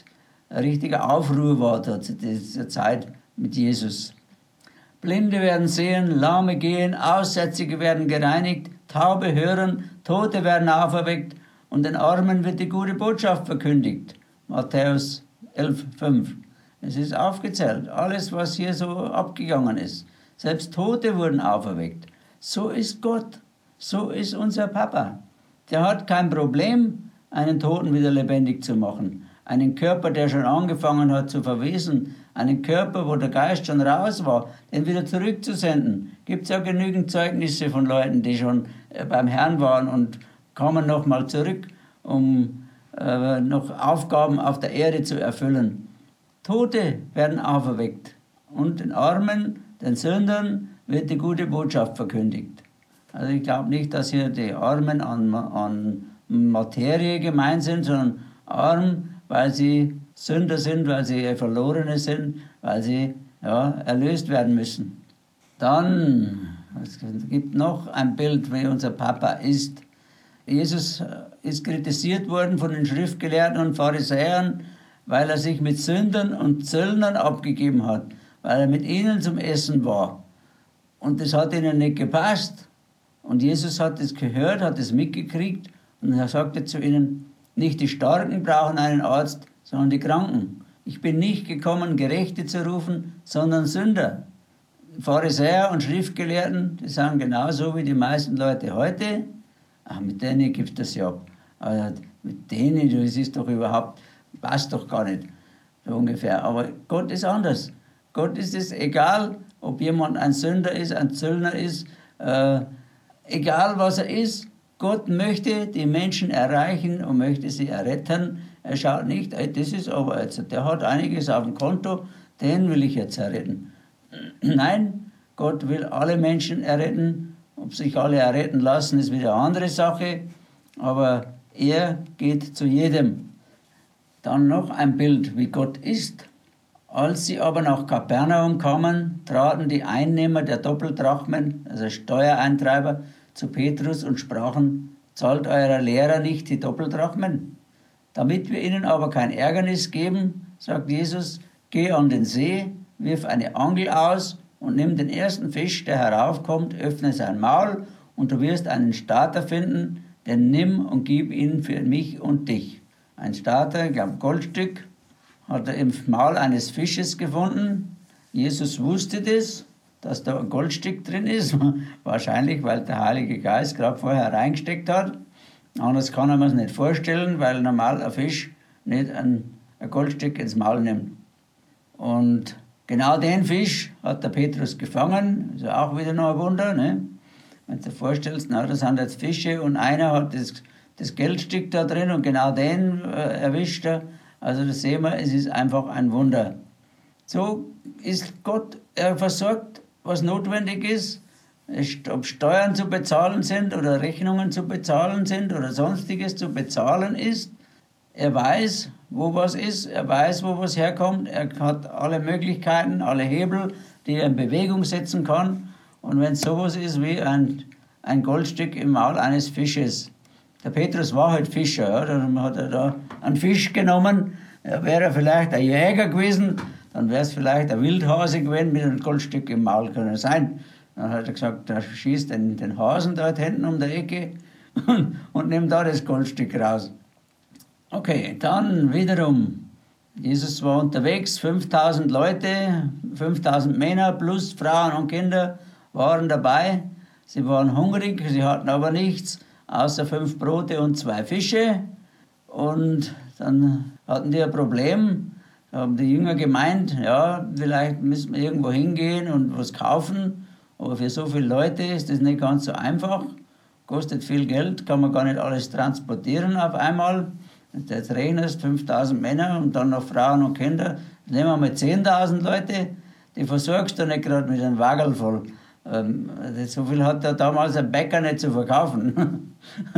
richtiger Aufruhr war da zu dieser Zeit mit Jesus. Blinde werden sehen, Lahme gehen, Aussätzige werden gereinigt, Taube hören, Tote werden auferweckt und den Armen wird die gute Botschaft verkündigt. Matthäus 11,5. Es ist aufgezählt, alles, was hier so abgegangen ist. Selbst Tote wurden auferweckt. So ist Gott, so ist unser Papa. Der hat kein Problem, einen Toten wieder lebendig zu machen. Einen Körper, der schon angefangen hat zu verwesen. Einen Körper, wo der Geist schon raus war, den wieder zurückzusenden. Gibt es ja genügend Zeugnisse von Leuten, die schon beim Herrn waren und kamen nochmal zurück, um noch Aufgaben auf der Erde zu erfüllen. Tote werden auferweckt und den Armen, den Sündern wird die gute Botschaft verkündigt. Also ich glaube nicht, dass hier die Armen an Materie gemeint sind, sondern arm, weil sie Sünder sind, weil sie Verlorene sind, weil sie erlöst werden müssen. Dann, es gibt noch ein Bild, wie unser Papa ist. Jesus ist kritisiert worden von den Schriftgelehrten und Pharisäern, weil er sich mit Sündern und Zöllnern abgegeben hat, weil er mit ihnen zum Essen war. Und das hat ihnen nicht gepasst. Und Jesus hat es gehört, hat es mitgekriegt und er sagte zu ihnen: Nicht die Starken brauchen einen Arzt, sondern die Kranken. Ich bin nicht gekommen, Gerechte zu rufen, sondern Sünder. Pharisäer und Schriftgelehrten, die sagen genauso wie die meisten Leute heute, ach, mit denen gibt es ja ab. Also mit denen, das ist doch überhaupt, passt doch gar nicht, so ungefähr. Aber Gott ist anders. Gott ist es egal, ob jemand ein Sünder ist, ein Zöllner ist, egal was er ist. Gott möchte die Menschen erreichen und möchte sie erretten. Er schaut nicht, das ist aber jetzt, der hat einiges auf dem Konto, den will ich jetzt erretten. Nein, Gott will alle Menschen erretten. Ob sich alle erretten lassen, ist wieder eine andere Sache. Aber er geht zu jedem. Dann noch ein Bild, wie Gott ist. Als sie aber nach Kapernaum kamen, traten die Einnehmer der Doppeldrachmen, also Steuereintreiber, zu Petrus und sprachen, zahlt eurer Lehrer nicht die Doppeldrachmen? Damit wir ihnen aber kein Ärgernis geben, sagt Jesus, geh an den See, wirf eine Angel aus und nimm den ersten Fisch, der heraufkommt, öffne sein Maul und du wirst einen Stater finden, den nimm und gib ihn für mich und dich. Ein Stater, ich glaube Goldstück, hat er im Maul eines Fisches gefunden. Jesus wusste das, dass da ein Goldstück drin ist, wahrscheinlich, weil der Heilige Geist gerade vorher reingesteckt hat. Anders kann man es nicht vorstellen, weil normal ein Fisch nicht ein Goldstück ins Maul nimmt. Und genau den Fisch hat der Petrus gefangen, ist ja auch wieder noch ein Wunder, ne? Wenn du dir vorstellst, na, das sind jetzt Fische und einer hat das Geldstück da drin und genau den erwischt er. Also das sehen wir, es ist einfach ein Wunder. So ist Gott, er versorgt, was notwendig ist, ob Steuern zu bezahlen sind oder Rechnungen zu bezahlen sind oder sonstiges zu bezahlen ist. Er weiß, wo was ist, er weiß, wo was herkommt, er hat alle Möglichkeiten, alle Hebel, die er in Bewegung setzen kann. Und wenn es sowas ist wie ein Goldstück im Maul eines Fisches. Der Petrus war halt Fischer, ja, dann hat er da einen Fisch genommen, wäre er vielleicht ein Jäger gewesen, dann wäre es vielleicht ein Wildhase gewesen mit einem Goldstück im Maul, kann es sein. Dann hat er gesagt, er schießt den Hasen dort hinten um der Ecke und nimmt da das Goldstück raus. Okay, dann wiederum, Jesus war unterwegs, 5000 Leute, 5000 Männer plus Frauen und Kinder waren dabei. Sie waren hungrig, sie hatten aber nichts, außer 5 Brote und 2 Fische. Und dann hatten die ein Problem. Da haben die Jünger gemeint, ja, vielleicht müssen wir irgendwo hingehen und was kaufen. Aber für so viele Leute ist das nicht ganz so einfach. Kostet viel Geld, kann man gar nicht alles transportieren auf einmal. Wenn du jetzt rechnest, 5000 Männer und dann noch Frauen und Kinder, nehmen wir mal 10.000 Leute, die versorgst du nicht gerade mit einem Wagel voll. So viel hat da damals ein Bäcker nicht zu verkaufen.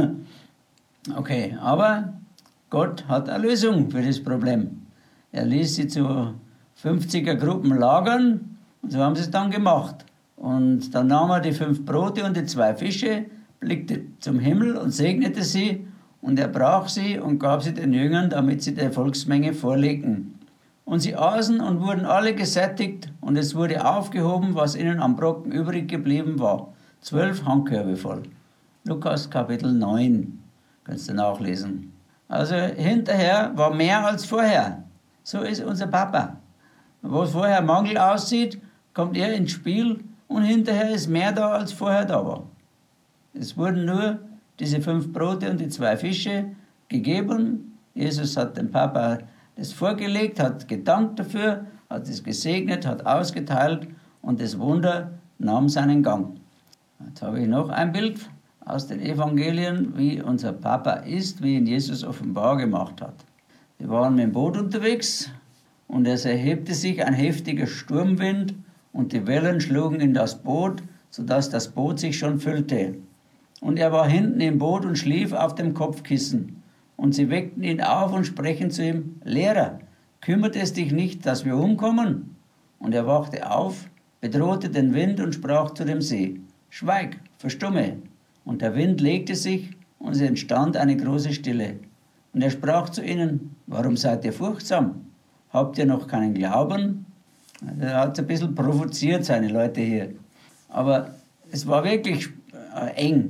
Okay, aber Gott hat eine Lösung für das Problem. Er ließ sie zu 50er Gruppen lagern und so haben sie es dann gemacht. Und dann nahm er die 5 Brote und die 2 Fische, blickte zum Himmel und segnete sie und er brach sie und gab sie den Jüngern, damit sie der Volksmenge vorlegten. Und sie aßen und wurden alle gesättigt und es wurde aufgehoben, was ihnen am Brocken übrig geblieben war. 12 Handkörbe voll. Lukas Kapitel 9, kannst du nachlesen. Also hinterher war mehr als vorher. So ist unser Papa. Wo vorher Mangel aussieht, kommt er ins Spiel und hinterher ist mehr da, als vorher da war. Es wurden nur diese 5 Brote und die 2 Fische gegeben. Jesus hat dem Papa das vorgelegt, hat gedankt dafür, hat es gesegnet, hat ausgeteilt und das Wunder nahm seinen Gang. Jetzt habe ich noch ein Bild aus den Evangelien, wie unser Papa ist, wie ihn Jesus offenbar gemacht hat. Wir waren mit dem Boot unterwegs und es erhebte sich ein heftiger Sturmwind und die Wellen schlugen in das Boot, sodass das Boot sich schon füllte. Und er war hinten im Boot und schlief auf dem Kopfkissen. Und sie weckten ihn auf und sprechen zu ihm, Lehrer, kümmert es dich nicht, dass wir umkommen? Und er wachte auf, bedrohte den Wind und sprach zu dem See, Schweig, verstumme. Und der Wind legte sich und es entstand eine große Stille. Und er sprach zu ihnen, warum seid ihr furchtsam? Habt ihr noch keinen Glauben? Er hat ein bisschen provoziert, seine Leute hier. Aber es war wirklich eng.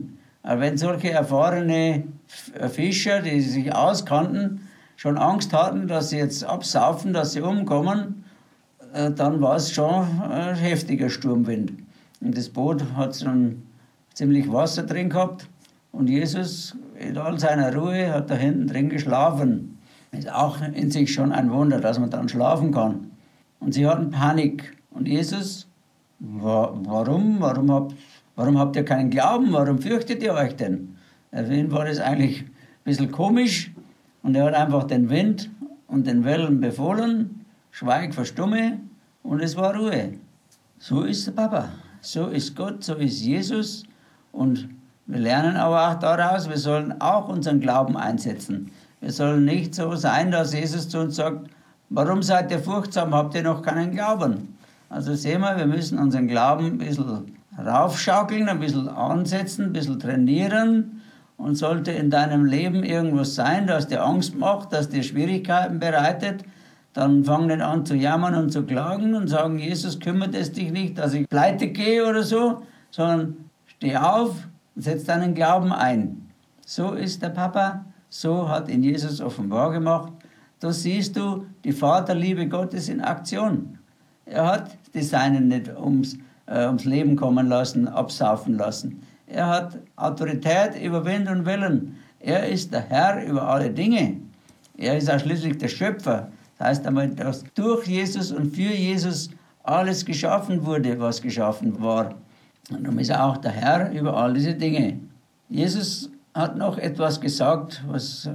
Aber wenn solche erfahrene Fischer, die sich auskannten, schon Angst hatten, dass sie jetzt absaufen, dass sie umkommen, dann war es schon ein heftiger Sturmwind. Und das Boot hat schon ziemlich Wasser drin gehabt. Und Jesus in all seiner Ruhe hat da hinten drin geschlafen. Ist auch in sich schon ein Wunder, dass man dann schlafen kann. Und sie hatten Panik. Und Jesus, warum habt ihr keinen Glauben? Warum fürchtet ihr euch denn? Für ihn war das eigentlich ein bisschen komisch. Und er hat einfach den Wind und den Wellen befohlen, schweig, verstumme, und es war Ruhe. So ist der Papa, so ist Gott, so ist Jesus. Und wir lernen aber auch daraus, wir sollen auch unseren Glauben einsetzen. Wir sollen nicht so sein, dass Jesus zu uns sagt, warum seid ihr furchtsam, habt ihr noch keinen Glauben? Also sehen wir müssen unseren Glauben ein bisschen raufschaukeln, ein bisschen ansetzen, ein bisschen trainieren. Und sollte in deinem Leben irgendwas sein, das dir Angst macht, das dir Schwierigkeiten bereitet, dann fang nicht an zu jammern und zu klagen und sagen, Jesus, kümmert es dich nicht, dass ich pleite gehe oder so, sondern steh auf und setz deinen Glauben ein. So ist der Papa, so hat ihn Jesus offenbar gemacht. Da siehst du die Vaterliebe Gottes in Aktion. Er hat die Seinen nicht ums Leben kommen lassen, absaufen lassen. Er hat Autorität über Wind und Wellen. Er ist der Herr über alle Dinge. Er ist auch schließlich der Schöpfer. Das heißt einmal, dass durch Jesus und für Jesus alles geschaffen wurde, was geschaffen war. Und darum ist er auch der Herr über all diese Dinge. Jesus hat noch etwas gesagt, was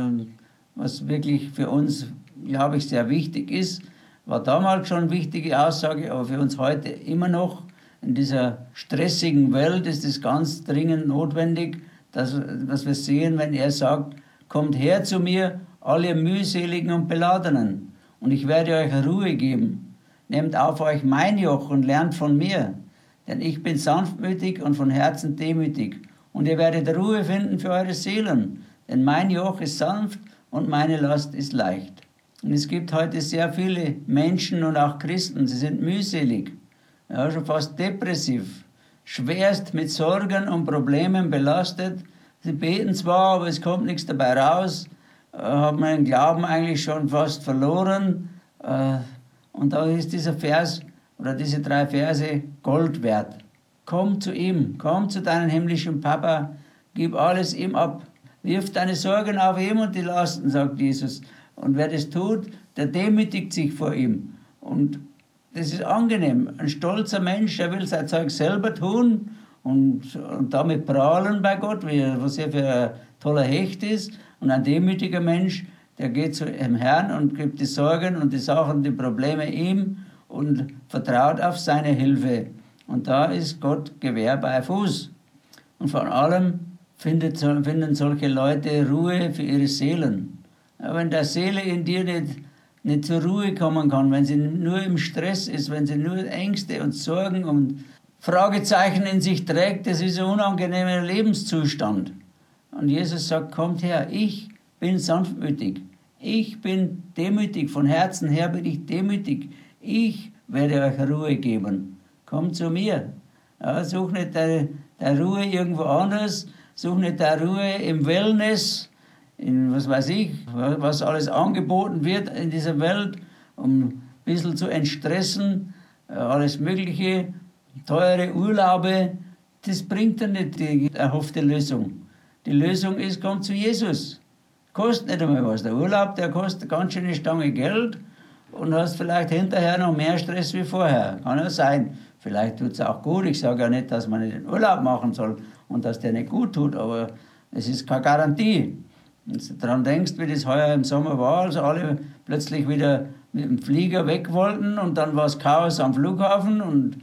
wirklich für uns, glaube ich, sehr wichtig ist. War damals schon eine wichtige Aussage, aber für uns heute immer noch. In dieser stressigen Welt ist es ganz dringend notwendig, dass wir sehen, wenn er sagt, kommt her zu mir, alle mühseligen und Beladenen, und ich werde euch Ruhe geben. Nehmt auf euch mein Joch und lernt von mir, denn ich bin sanftmütig und von Herzen demütig, und ihr werdet Ruhe finden für eure Seelen, denn mein Joch ist sanft und meine Last ist leicht. Und es gibt heute sehr viele Menschen und auch Christen, sie sind mühselig, ja, schon fast depressiv, schwerst mit Sorgen und Problemen belastet. Sie beten zwar, aber es kommt nichts dabei raus, haben ihren Glauben eigentlich schon fast verloren. Und da ist dieser Vers oder diese 3 Verse Gold wert. Komm zu ihm, komm zu deinem himmlischen Papa, gib alles ihm ab. Wirf deine Sorgen auf ihm und die Lasten, sagt Jesus. Und wer das tut, der demütigt sich vor ihm. Und das ist angenehm. Ein stolzer Mensch, der will sein Zeug selber tun und damit prahlen bei Gott, was er für ein toller Hecht ist. Und ein demütiger Mensch, der geht zu dem Herrn und gibt die Sorgen und die Sachen, die Probleme ihm und vertraut auf seine Hilfe. Und da ist Gott Gewehr bei Fuß. Und vor allem finden solche Leute Ruhe für ihre Seelen. Aber wenn der Seele in dir nicht zur Ruhe kommen kann, wenn sie nur im Stress ist, wenn sie nur Ängste und Sorgen und Fragezeichen in sich trägt, das ist ein unangenehmer Lebenszustand. Und Jesus sagt, kommt her, ich bin sanftmütig, ich bin demütig, von Herzen her bin ich demütig, ich werde euch Ruhe geben. Kommt zu mir. Ja, such nicht der Ruhe irgendwo anders, such nicht der Ruhe im Wellness, in was weiß ich, was alles angeboten wird in dieser Welt, um ein bisschen zu entstressen, alles Mögliche, teure Urlaube, das bringt dir nicht die erhoffte Lösung. Die Lösung ist, komm zu Jesus. Kostet nicht einmal was. Der Urlaub, der kostet ganz schön eine Stange Geld und hast vielleicht hinterher noch mehr Stress wie vorher. Kann ja sein. Vielleicht tut es auch gut. Ich sage ja nicht, dass man nicht den Urlaub machen soll und dass der nicht gut tut, aber es ist keine Garantie. Wenn du daran denkst, wie das heuer im Sommer war, als alle plötzlich wieder mit dem Flieger weg wollten und dann war es Chaos am Flughafen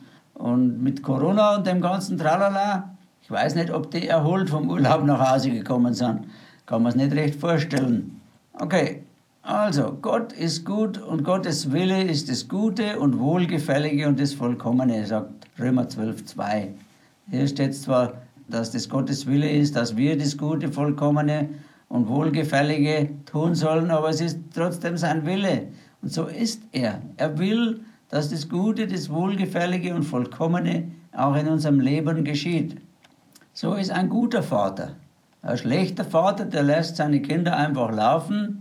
und mit Corona und dem ganzen Tralala. Ich weiß nicht, ob die erholt vom Urlaub nach Hause gekommen sind. Kann man es nicht recht vorstellen. Okay, also Gott ist gut und Gottes Wille ist das Gute und Wohlgefällige und das Vollkommene, sagt Römer 12,2. Hier steht zwar, dass das Gottes Wille ist, dass wir das Gute, Vollkommene und Wohlgefällige tun sollen, aber es ist trotzdem sein Wille. Und so ist er. Er will, dass das Gute, das Wohlgefällige und Vollkommene auch in unserem Leben geschieht. So ist ein guter Vater. Ein schlechter Vater, der lässt seine Kinder einfach laufen,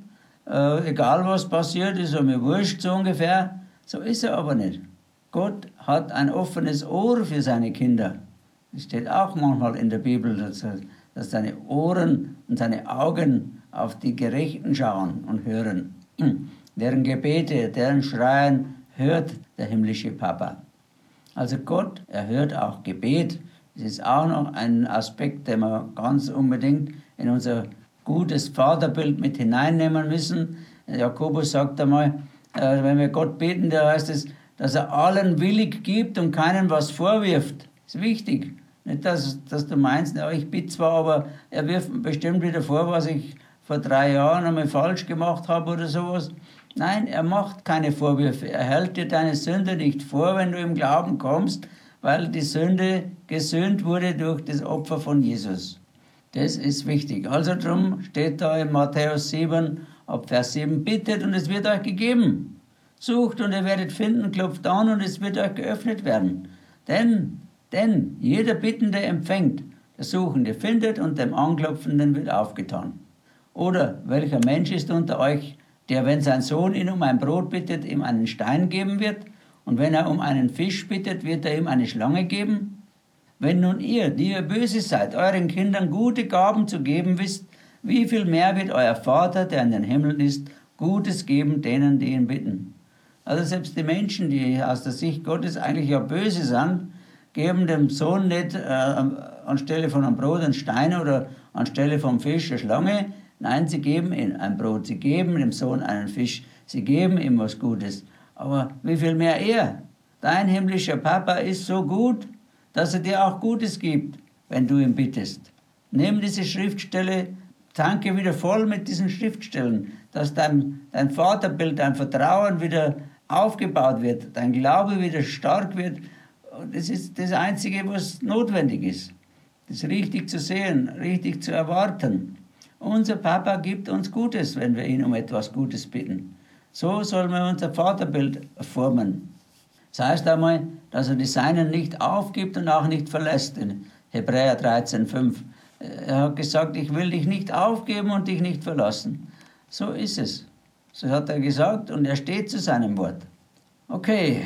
egal was passiert, ist mir wurscht so ungefähr. So ist er aber nicht. Gott hat ein offenes Ohr für seine Kinder. Das steht auch manchmal in der Bibel, dass seine Ohren und seine Augen auf die Gerechten schauen und hören. Deren Gebete, deren Schreien hört der himmlische Papa. Also Gott erhört auch Gebet. Das ist auch noch ein Aspekt, den wir ganz unbedingt in unser gutes Vaterbild mit hineinnehmen müssen. Jakobus sagt einmal, wenn wir Gott beten, da heißt es, dass er allen willig gibt und keinen was vorwirft. Das ist wichtig. Nicht, dass du meinst, ja, ich bitte zwar, aber er wirft mir bestimmt wieder vor, was ich vor 3 Jahren einmal falsch gemacht habe oder sowas. Nein, er macht keine Vorwürfe. Er hält dir deine Sünde nicht vor, wenn du im Glauben kommst, weil die Sünde gesühnt wurde durch das Opfer von Jesus. Das ist wichtig. Also darum steht da in Matthäus 7, ab Vers 7, bittet und es wird euch gegeben. Sucht und ihr werdet finden, klopft an und es wird euch geöffnet werden. Denn jeder Bittende empfängt, der Suchende findet und dem Anklopfenden wird aufgetan. Oder welcher Mensch ist unter euch, der, wenn sein Sohn ihn um ein Brot bittet, ihm einen Stein geben wird? Und wenn er um einen Fisch bittet, wird er ihm eine Schlange geben? Wenn nun ihr, die ihr böse seid, euren Kindern gute Gaben zu geben wisst, wie viel mehr wird euer Vater, der in den Himmeln ist, Gutes geben denen, die ihn bitten? Also selbst die Menschen, die aus der Sicht Gottes eigentlich ja böse sind, geben dem Sohn nicht anstelle von einem Brot einen Stein oder anstelle vom Fisch eine Schlange. Nein, sie geben ihm ein Brot, sie geben dem Sohn einen Fisch, sie geben ihm was Gutes. Aber wie viel mehr er? Dein himmlischer Papa ist so gut, dass er dir auch Gutes gibt, wenn du ihn bittest. Nimm diese Schriftstelle, tanke wieder voll mit diesen Schriftstellen, dass dein Vaterbild, dein Vertrauen wieder aufgebaut wird, dein Glaube wieder stark wird. Das ist das Einzige, was notwendig ist. Das richtig zu sehen, richtig zu erwarten. Unser Papa gibt uns Gutes, wenn wir ihn um etwas Gutes bitten. So sollen wir unser Vaterbild formen. Das heißt einmal, dass er die Seinen nicht aufgibt und auch nicht verlässt. In Hebräer 13,5. Er hat gesagt, ich will dich nicht aufgeben und dich nicht verlassen. So ist es. So hat er gesagt und er steht zu seinem Wort. Okay,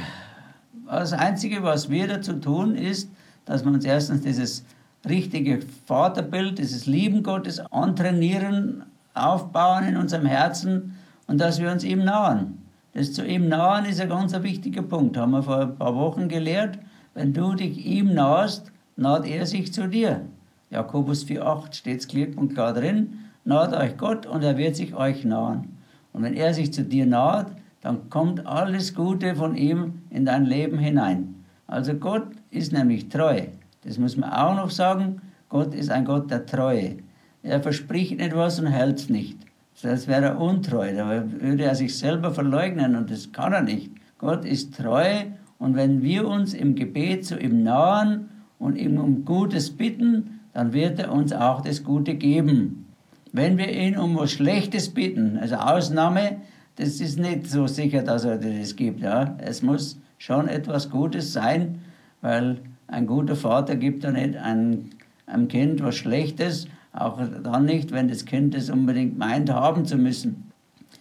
das Einzige, was wir dazu tun, ist, dass wir uns erstens dieses richtige Vaterbild, dieses Lieben Gottes antrainieren, aufbauen in unserem Herzen und dass wir uns ihm nahen. Das zu ihm nahen ist ein ganz wichtiger Punkt. Haben wir vor ein paar Wochen gelehrt. Wenn du dich ihm nahst, naht er sich zu dir. Jakobus 4,8 steht es klipp und klar drin. Naht euch Gott und er wird sich euch nahen. Und wenn er sich zu dir naht, dann kommt alles Gute von ihm in dein Leben hinein. Also Gott ist nämlich treu. Das muss man auch noch sagen. Gott ist ein Gott der Treue. Er verspricht nicht was und hält es nicht. Das wäre er untreu. Da würde er sich selber verleugnen und das kann er nicht. Gott ist treu und wenn wir uns im Gebet zu ihm nahen und ihm um Gutes bitten, dann wird er uns auch das Gute geben. Wenn wir ihn um was Schlechtes bitten, also Ausnahme, das ist nicht so sicher, dass er das gibt. Ja? Es muss schon etwas Gutes sein, weil ein guter Vater gibt ja nicht einem Kind was Schlechtes, auch dann nicht, wenn das Kind es unbedingt meint, haben zu müssen.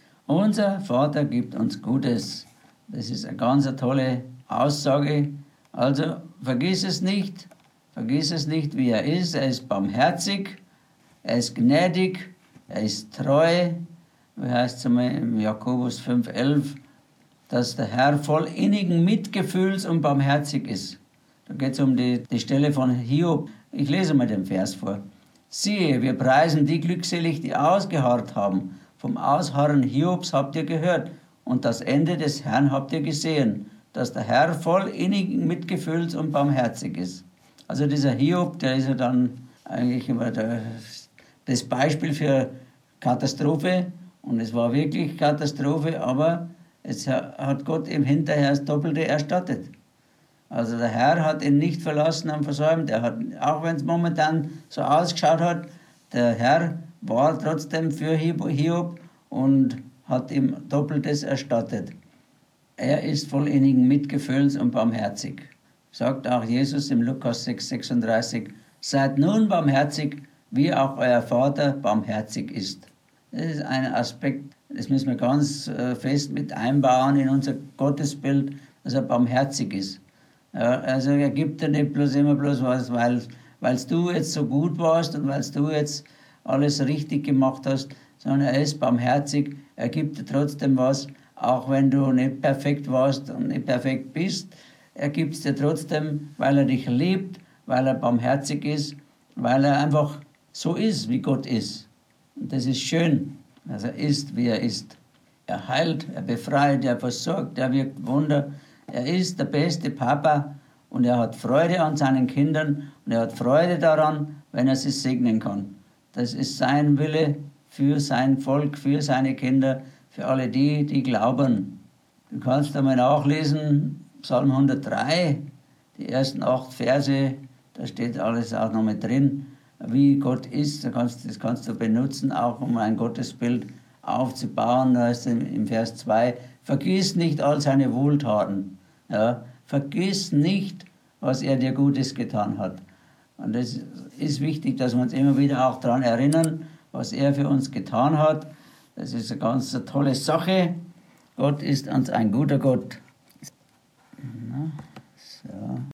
Unser Vater gibt uns Gutes. Das ist eine ganz tolle Aussage. Also vergiss es nicht, wie er ist. Er ist barmherzig, er ist gnädig, er ist treu. Wie heißt es einmal im Jakobus 5,11, dass der Herr voll innigen Mitgefühls und barmherzig ist. Da geht es um die Stelle von Hiob. Ich lese mal den Vers vor. Siehe, wir preisen die glückselig, die ausgeharrt haben. Vom Ausharren Hiobs habt ihr gehört und das Ende des Herrn habt ihr gesehen, dass der Herr voll innigen Mitgefühls und barmherzig ist. Also dieser Hiob, der ist ja dann eigentlich immer das Beispiel für Katastrophe und es war wirklich Katastrophe, aber es hat Gott ihm hinterher das Doppelte erstattet. Also der Herr hat ihn nicht verlassen und versäumt. Er hat, auch wenn es momentan so ausgeschaut hat, der Herr war trotzdem für Hiob und hat ihm Doppeltes erstattet. Er ist voll innigen Mitgefühls und barmherzig. Sagt auch Jesus im Lukas 6,36, seid nun barmherzig, wie auch euer Vater barmherzig ist. Das ist ein Aspekt, das müssen wir ganz fest mit einbauen in unser Gottesbild, dass er barmherzig ist. Ja, also er gibt dir nicht immer bloß was, weil du jetzt so gut warst und weil du jetzt alles richtig gemacht hast, sondern er ist barmherzig, er gibt dir trotzdem was, auch wenn du nicht perfekt warst und nicht perfekt bist. Er gibt es dir trotzdem, weil er dich liebt, weil er barmherzig ist, weil er einfach so ist, wie Gott ist. Und das ist schön, dass er ist, wie er ist. Er heilt, er befreit, er versorgt, er wirkt Wunder. Er ist der beste Papa und er hat Freude an seinen Kindern und er hat Freude daran, wenn er sie segnen kann. Das ist sein Wille für sein Volk, für seine Kinder, für alle die, die glauben. Du kannst einmal nachlesen, Psalm 103, die ersten 8 Verse, da steht alles auch noch mit drin, wie Gott ist. Das kannst du benutzen, auch um ein Gottesbild aufzubauen. Da ist im Vers 2, vergiss nicht all seine Wohltaten. Ja, vergiss nicht, was er dir Gutes getan hat. Und es ist wichtig, dass wir uns immer wieder auch daran erinnern, was er für uns getan hat. Das ist eine ganz tolle Sache. Gott ist uns ein guter Gott. So.